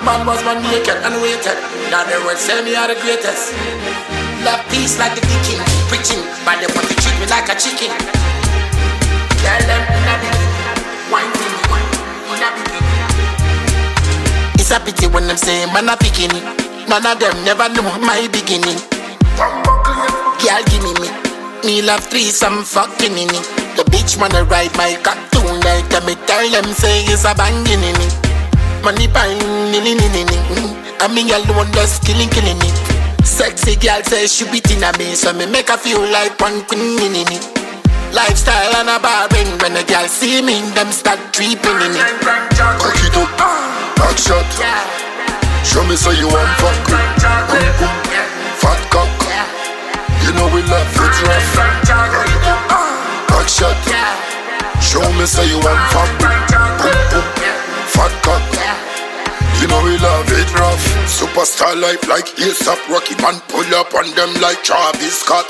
Man was man naked and waited. Now they will say me are the greatest. Love peace like the king, preaching, but they want to treat me like a chicken. Tell them in a beginning, wine in a beginning. It's a pity when them say man a beginning. None of them never know my beginning. Girl give me love threesome fucking in it. The bitch wanna ride my cartoon like me tell them say it's a banging in it. Money pine, I mean alone just killing it. Sexy girl says she beating at me, so me make her feel like one queen in it. Lifestyle and a barring, when a girl see me, them start tripping in it. Cock it up, back shot. Show me so you want fuck. Boom boom, fat cock. You know we love it rough. Back shot. Show me so you want fuck. Boom boom, fat cock. You know we love it rough. Superstar life like ASAP Rocky. Man pull up on them like Travis Scott.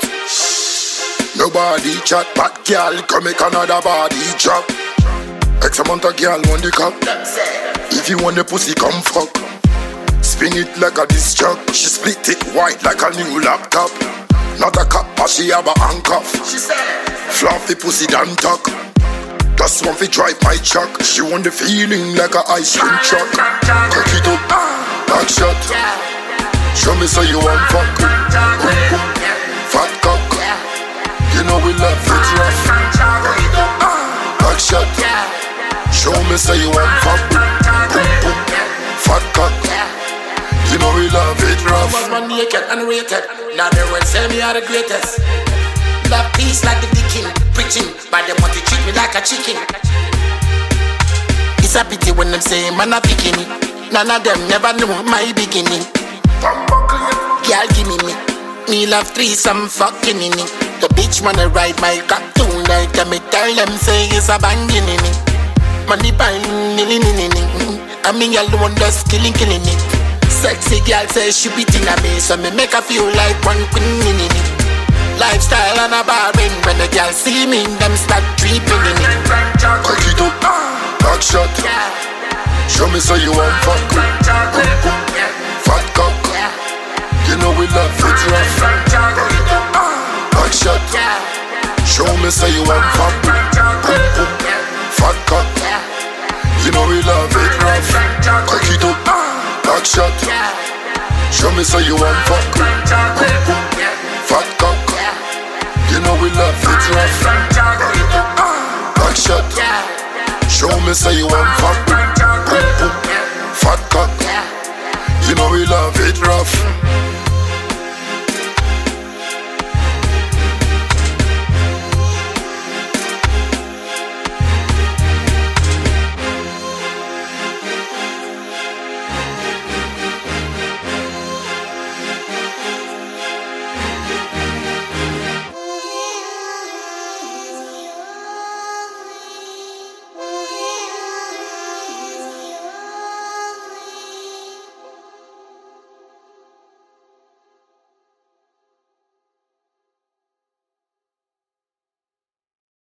Nobody chat, but girl come make another body drop. X amount of girl want the cup. If you want the pussy come fuck. Spin it like a disc jock. She split it wide like a new laptop. Not a cup but she have a handcuff. Fluffy pussy don't talk. Just want to drive my truck. She want the feeling like a ice cream truck. Cock it up, back shot. Show me so you want fuck. Boom boom, fat cock. You know we love it rough. Back shot. Show me so you want fuck. Boom boom, fat cock. You know we love it rough. I was man naked and waited. Now they will say me are the greatest. Love peace like the king, preaching, but they want to treat me like a chicken. It's a pity when them say man a beginning. None of them never know my beginning. Girl give me love threesome fucking in it. The bitch wanna ride my cartoon like me tell them say it's a banging in it. Money pine, I mean alone just killing it. Sexy girl says she beating at me, so me make her feel like one queen in it. Lifestyle and a barring, when the girl see me, them start tripping in it. Cock it up, back shot. Show me so you want fuck. Boom boom, fat cock. You know we love it rough. Back shot. Show me so you want fuck. Boom boom, fat cock. You know we love it rough. Cock it up, back shot. Show me so you want fuck. Boom boom, fat cock. You know we love it rough. Back shot. Show me so you want fuck.